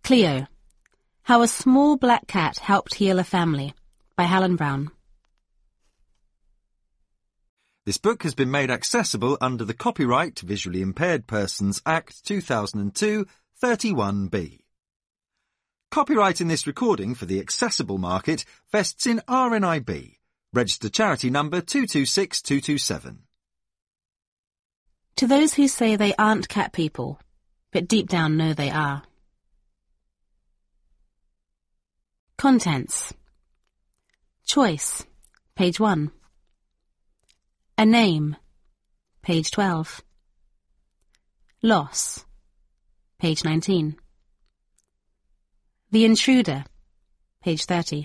Cleo, How a Small Black Cat Helped Heal a Family, by Helen Brown. This book has been made accessible under the Copyright to Visually Impaired Persons Act 2002, 31B. Copyright in this recording for the accessible market vests in RNIB, registered charity number 226227. To those who say they aren't cat people, but deep down know they are. Contents. Choice, page 1. A name, page 12. Loss, page 19. The Intruder, page 30.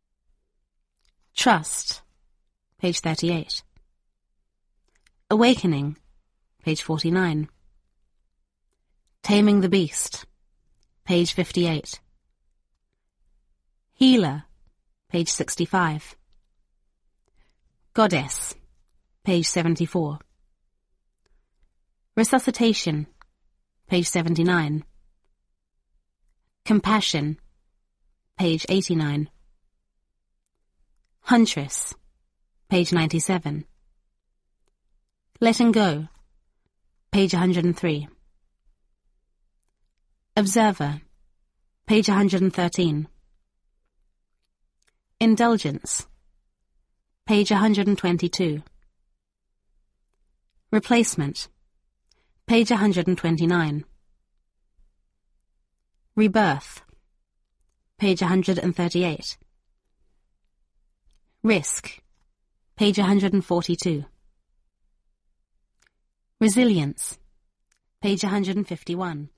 Trust, page 38. Awakening, page 49. Taming the Beast, page 58. Healer, page 65. Goddess, page 74. Resuscitation, page 79. Compassion, page 89. Huntress, page 97. Letting Go, page 103. Observer, page 113. Indulgence, page 122. Replacement, page 129. Rebirth, page 138. Risk, page 142. Resilience, page 151.